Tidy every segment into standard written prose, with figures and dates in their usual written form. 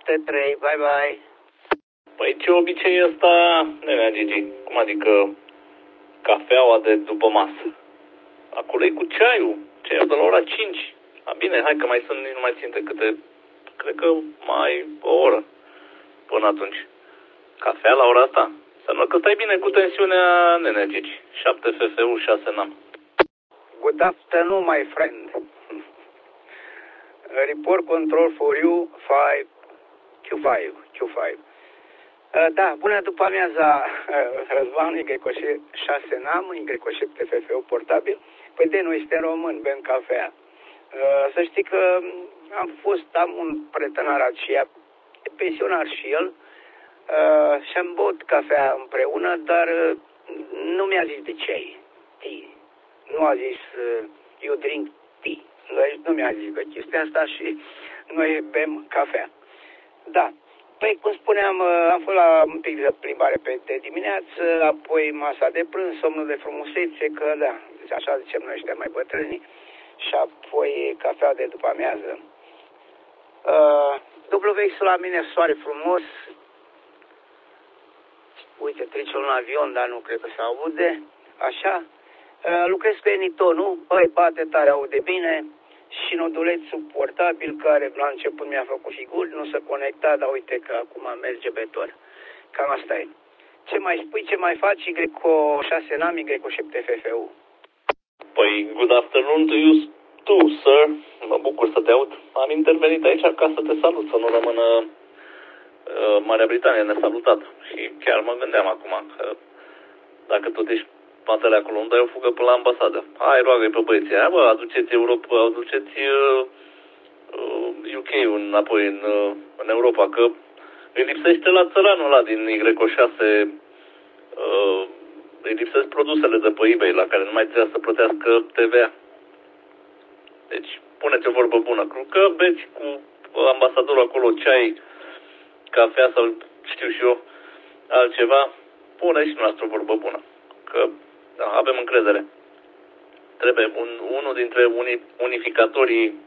7-3, bye bye. Păi ce obicei e ăsta, nenea Gigi? Cum adică cafeaua de după masă? Acolo e cu ceaiul. Ceaiul de la ora 5. Bine, hai că mai sunt, nu mai ținte câte, cred că mai o oră până atunci. Cafea la ora asta? Înseamnă că stai bine cu tensiunea, nenea Gigi. 7 FFU, 6 NAM. Good afternoon, my friend. Report control for you, 5, Q5. Da, bună după amiaza, Răzvan, Y6 NAM, Y7 FFU portabil. Păi de noi suntem români, bem cafea. Să știi că am un prietenar aceea, e pensionar și el, și am băut cafea împreună, dar nu mi-a zis de ce. Nu a zis, you drink tea. Nu mi-a zis de chestia asta și noi bem cafea. Da. Păi, cum spuneam, am fost la un pic de plimbare de dimineață, apoi masa de prânz, somnul de frumusețe, că da, așa zicem noi ăștia mai bătrâni, și apoi cafea de după amiază. Dublu vexul la mine, soare frumos. Uite, trece un avion, dar nu cred că se aude. Așa. Lucrez cu Enitonul, băi, bate tare, aude bine. Și nodulețul portabil, care la început mi-a făcut figuri, nu se conecta, dar uite că acum merge betor. Cam asta e. Ce mai spui, ce mai faci, Y6 NAM, Y7 FFU? Păi, good afternoon to you too, sir. Mă bucur să te aud. Am intervenit aici ca să te salut, să nu rămână Marea Britanie nesalutată. Și chiar mă gândeam acum că dacă tot ești patele acolo, îmi dai o fugă până la ambasadă. Hai, roagă-i pe băieții aia, bă, aduceți Europa, aduceți UK-ul înapoi în Europa, că îi lipsește la țăranul ăla din Y6, îi lipsesc produsele de pe eBay, la care nu mai trebuie să plătească TVA. Deci, puneți o vorbă bună. Că beți cu ambasadorul acolo ceai, cafea sau știu și eu altceva, pune și noastră o vorbă bună. Că da, avem încredere. Trebuie unul dintre unificatorii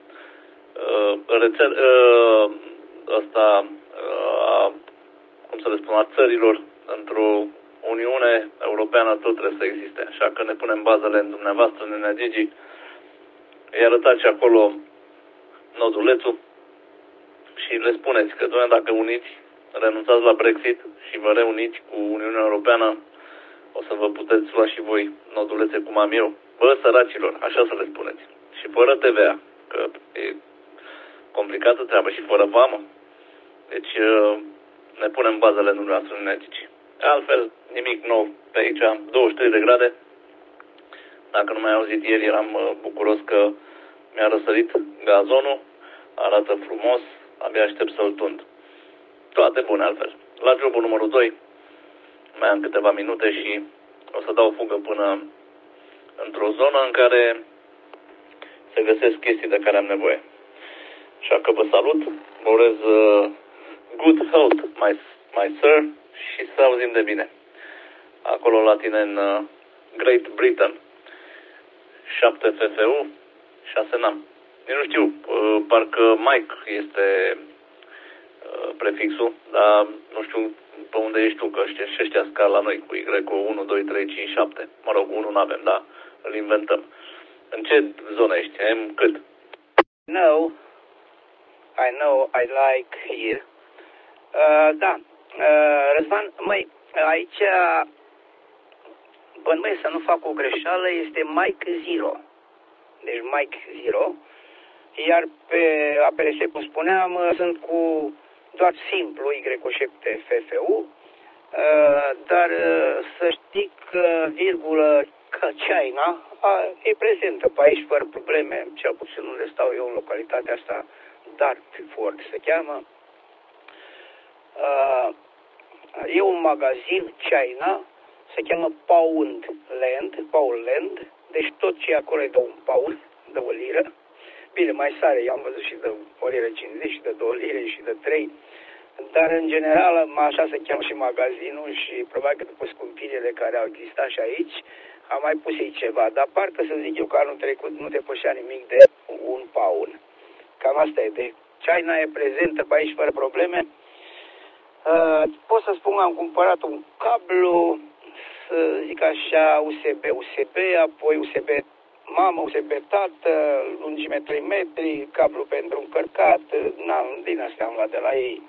cum să le spun, a țărilor într-o Uniune Europeană tot trebuie să existe. Așa că ne punem bazele în dumneavoastră, nenea Gigi. Îi arătați acolo nodulețul și le spuneți că, doamne, dacă renunțați la Brexit și vă reuniți cu Uniunea Europeană, o să vă puteți lua și voi nodulețe cum am eu. Bă, săracilor, așa să le spuneți. Și fără TVA, că e complicată treaba, și fără vamă. Deci ne punem bazele dumneavoastră în Gici. Altfel, nimic nou pe aici, 23 de grade. Dacă nu mai auzit ieri, eram bucuros că mi-a răsărit gazonul, arată frumos, abia aștept să-l tund. Toate bune altfel. La jobul numărul 2, mai am câteva minute și o să dau o fugă până într-o zonă în care se găsesc chestii de care am nevoie. Așa că vă salut, vă urez good health, my sir, și să auzim de bine. Acolo la tine în Great Britain, 7 FFU, 6 NAM. Eu nu știu, parcă Mike este prefixul, dar nu știu pe unde ești tu, că și ăștia scar la noi cu Y, cu 1, 2, 3, 5, 7. Mă rog, 1 nu avem, dar îl inventăm. În ce zonă ești? Am cât? No, I know, I like here. Da, Răzvan, măi, aici, bănuiesc să nu fac o greșeală, este Mike 0. Deci Mike 0. Iar pe APRS, cum spuneam, sunt cu doar simplu Y7 FFU, dar să știi că virgulă că China e prezentă pe aici fără probleme, cel puțin unde stau eu în localitatea asta, Dartford se cheamă. E un magazin China, se cheamă Poundland, deci tot ce e acolo e de un pound, de o liră. Bine, mai sare, eu am văzut și de o liră 50 și de 2 lire și de 3, dar în general așa se cheamă și magazinul și probabil că după scumpirile care au existat și aici, am mai pus ei ceva, dar parcă să zic eu că anul trecut nu depășea nimic de un pound. Cam asta e de China e prezentă pe aici fără probleme. Pot să spun că am cumpărat un cablu, să zic așa, USB, apoi USB mamă, USB tată, lungime 3 metri, cablu pentru încărcat, din astea am luat de la ei.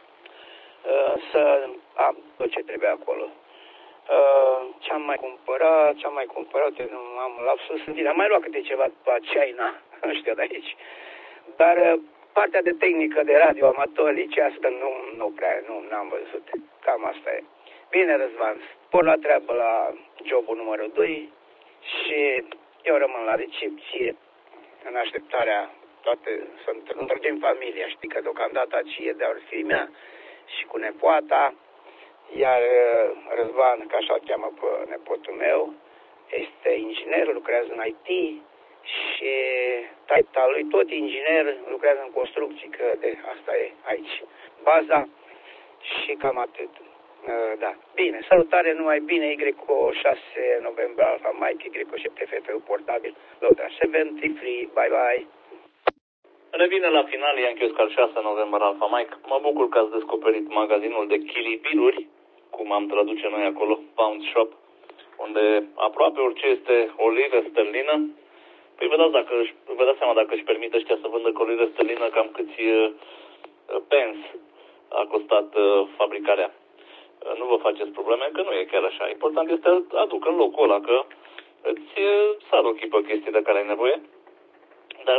Să am tot ce trebuie acolo. Ce-am mai cumpărat, eu nu am lapsus în tine. Am mai luat câte ceva pe China, ăștia de aici. Dar partea de tehnică de radio amator, licească, nu am văzut. Cam asta e. Bine, Răzvan, spor la treabă la jobul numărul 2 și eu rămân la recepție în așteptarea să întregim familia. Știi că deocamdată aici e de-a fi mea și cu nepoata, iar Răzvan, că așa o cheamă pe nepotul meu, este inginer, lucrează în IT și tata lui tot inginer, lucrează în construcții, că de asta e aici baza și cam atât. Da. Bine, salutare, numai bine, YO 6 November Alpha Mike, YO 7 FFU portabil, Lodra 73, bye bye. Revine la final Yankee Oscar 6 November Alpha Mike. Mă bucur că ați descoperit magazinul de chilibiluri, cum am traduce noi acolo, Pound Shop, unde aproape orice este o liră sterlină. Păi vă dați seama dacă își permite ăștia să vândă cu o liră sterlină cam câți pence a costat fabricarea. Nu vă faceți probleme, că nu e chiar așa. Important este să aduc în locul ăla, că îți sar ochii pe chestii de care ai nevoie. Dar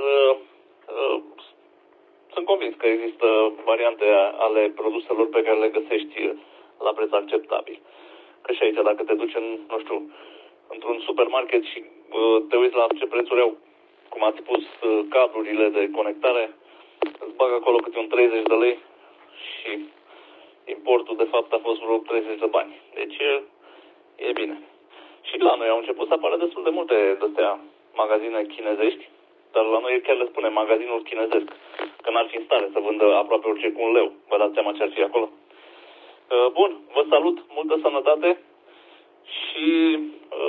sunt convins că există variante ale produselor pe care le găsești la preț acceptabil. Că și aici, dacă te duci într-un supermarket și te uiți la ce prețuri au, cum ați pus cablurile de conectare, îți bag acolo câte un 30 de lei și importul, de fapt, a fost vreo 30 de bani. Deci, e bine. Și la noi au început să apară destul de multe de-astea magazine chinezești, dar la noi chiar le spune magazinul chinezesc, că n-ar fi în stare să vândă aproape orice cu un leu. Vă dați seama ce ar fi acolo. Bun, vă salut, multă sănătate și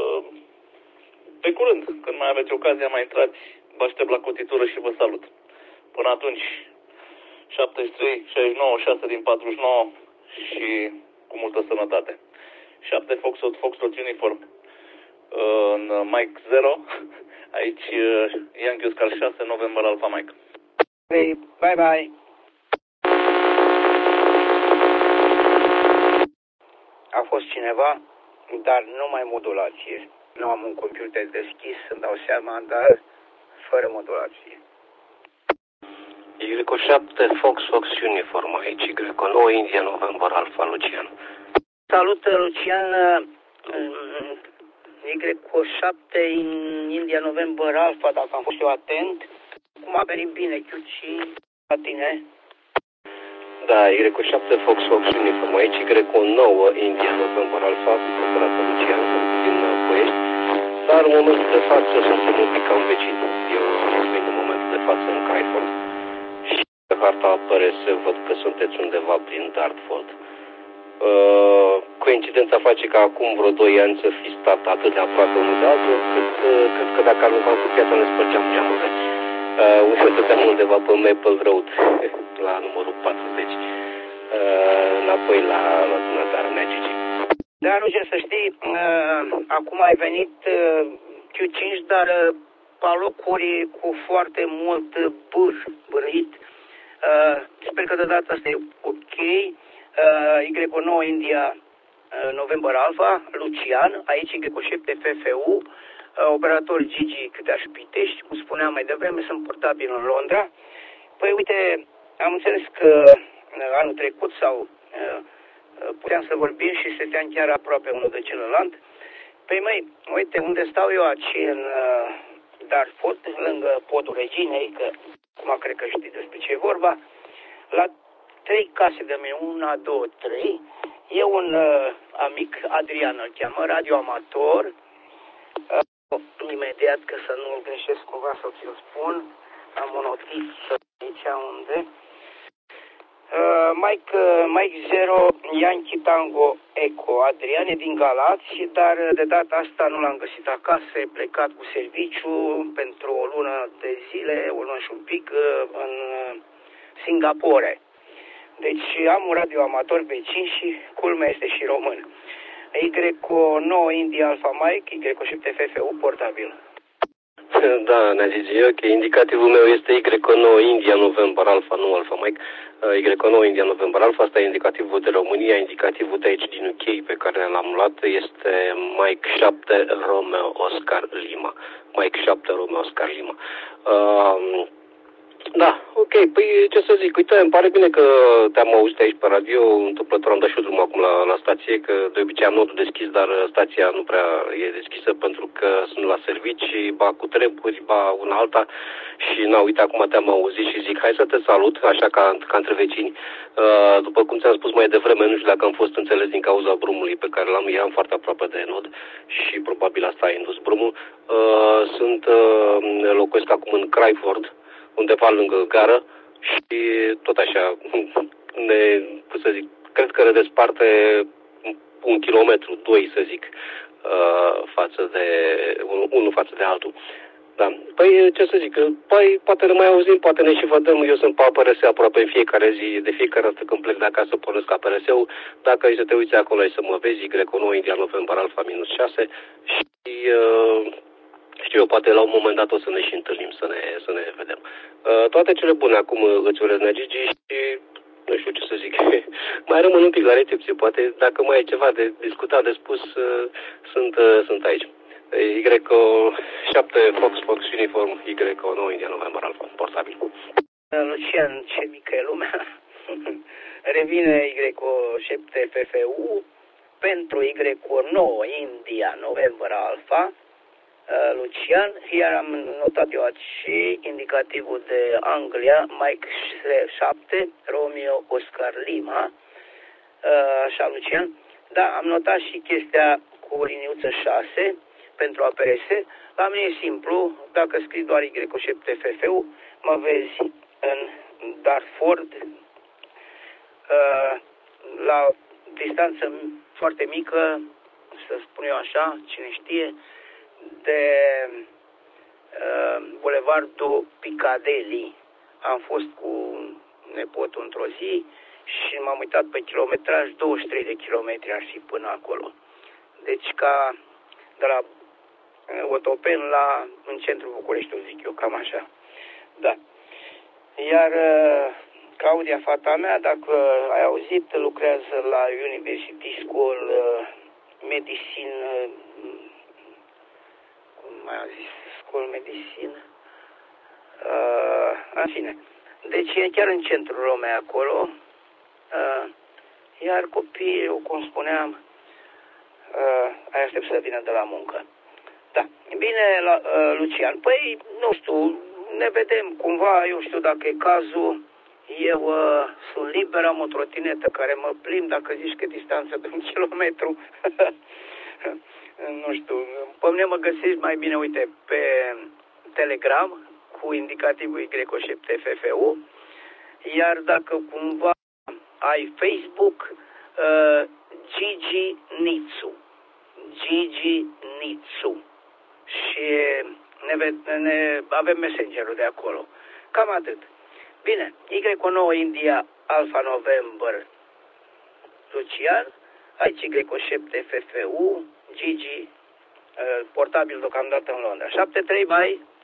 pe curând, când mai aveți ocazia, mai intrați, vă aștept la cotitură și vă salut. Până atunci, 73, 69, 6 din 49 și cu multă sănătate. 7 Foxtrot Uniform în Mike 0, aici Yankee Oscar 6 November Alpha Mike. Hey, bye bye. A fost cineva, dar nu mai modulație. Nu am un computer deschis, îmi dau seama, dar fără modulație. YO 7 Fox Uniform aici, YO 9 India November Alpha Lucian. Salut, Lucian. YO 7 India November Alpha, dacă am fost eu atent. Cum a venit bine, Q5 la tine? Da, YO 7 Fox Uniform aici, YO 9 India November Alpha, operată Lucian, din Ploiești. Dar în momentul de față suntem un pic cam vecini. Eu sunt în momentul de față în Cryford. Și pe harta apare să văd că sunteți undeva prin Dartford. Coincidența face că acum vreo 2 ani să fi stat atât de aproape unul de altul, cât cred că dacă aruncam cu piața ne spărgeam geamurile. Eu stăteam undeva pe Maple Road, la numărul 40, înapoi la dumneavoastră, Gigi. Da, nu ce să știi, acum ai venit Q5, dar pe locuri cu foarte mult bârâit. Sper că de data asta e ok. YO 9 India November Alpha, Lucian, aici YO 7 FFU, operator Gigi Câteaș Pitești, cum spuneam mai devreme, sunt portabil în Londra. Păi uite, am înțeles că anul trecut sau puteam să vorbim și stăteam chiar aproape unul de celălalt. Păi măi, uite, unde stau eu aici în Dartford, lângă podul Reginei, că acum cred că știi despre ce e vorba, la 3 case de mine, 1, 2, 3, e un amic, Adrian îl cheamă, radioamator, imediat că să nu greșesc cumva să ți-l spun, am o notiță aici unde, Mike 0, Yankee Tango Echo, Adrian e din Galați, dar de data asta nu l-am găsit acasă, e plecat cu serviciu pentru o lună de zile, o lună și un pic, în Singapore. Deci am un radioamator vecin și culmea este și român. Y9 India Alpha Mike, Y7 FFU portabil. Da, Nagigi, ok. Indicativul meu este Y9 India November Alpha, nu Alpha Mike. Y9 India November Alpha, asta e indicativul de România, indicativul de aici din UK pe care l-am luat este Mike 7 Romeo Oscar Lima. Mike 7 Romeo Oscar Lima. Da, ok, păi ce să zic, uite, îmi pare bine că te-am auzit aici pe radio, întâmplător am dat și eu drumul acum la stație, că de obicei am nodul deschis, dar stația nu prea e deschisă pentru că sunt la servicii, ba cu treburi, ba una alta și na, uite, acum te-am auzit și zic, hai să te salut, așa ca între vecini. După cum ți-am spus mai devreme, nu știu dacă am fost înțeles din cauza brumului pe care l-am, eram foarte aproape de nod și probabil asta a indus brumul. Locuiesc acum în Cryford, undeva lângă gară și tot așa, cum să zic, cred că ne desparte 1 kilometru, 2 să zic, unul față de altul. Da. Păi, ce să zic, păi, poate ne mai auzim, poate ne și vedem, eu sunt pe APRS aproape în fiecare zi, de fiecare dată când plec de acasă pornesc APRS-ul, dacă ai să te uiți acolo ai să mă vezi, Y9 India November Alpha -6 și știu eu, poate la un moment dat o să ne și întâlnim, să ne vedem. Toate cele bune acum îți urez, Nagigi, și nu știu ce să zic. Mai rămân un pic la recepție, poate dacă mai ai ceva de discutat, de spus, sunt aici. Y7 Fox Uniform, Y9 India November Alpha, portabil. Lucian, ce mică e lumea. Revine Y7 FFU pentru Y9 India November Alpha. Lucian, iar am notat eu și indicativul de Anglia, Mike 7, Romeo Oscar Lima, așa, Lucian. Da, am notat și chestia cu liniuță 6 pentru APRS. La mine e simplu, dacă scrii doar Y7 FFU, mă vezi în Dartford, la distanță foarte mică, să spun eu așa, cine știe, de Bulevardul Piccadilly. Am fost cu nepotul într-o zi și m-am uitat pe kilometraj, 23 de kilometri ar fi până acolo. Deci ca de la Otopen în centrul Bucureștiului, zic eu, cam așa. Da. Iar Claudia, fata mea, dacă ai auzit, lucrează la University School Medicine, mai am zis, School Medicine, în fine. Deci e chiar în centrul Romei acolo, iar copiii, cum spuneam, ai aștept să vină de la muncă. Da, bine, Lucian, păi, nu știu, ne vedem cumva, eu știu dacă e cazul, eu sunt liber, am o trotinetă care mă plimb, dacă zici că distanță de 1 kilometru, nu știu, pe mine mă găsești mai bine, uite, pe Telegram, cu indicativul Y7 FFU, iar dacă cumva ai Facebook, Gigi Nitsu. Gigi Nitsu. Și avem messengerul de acolo. Cam atât. Bine, Y9 India Alpha November Lucian, aici Y7 FFU, Gigi, portabil deocamdată în Londra. 7-3, bye!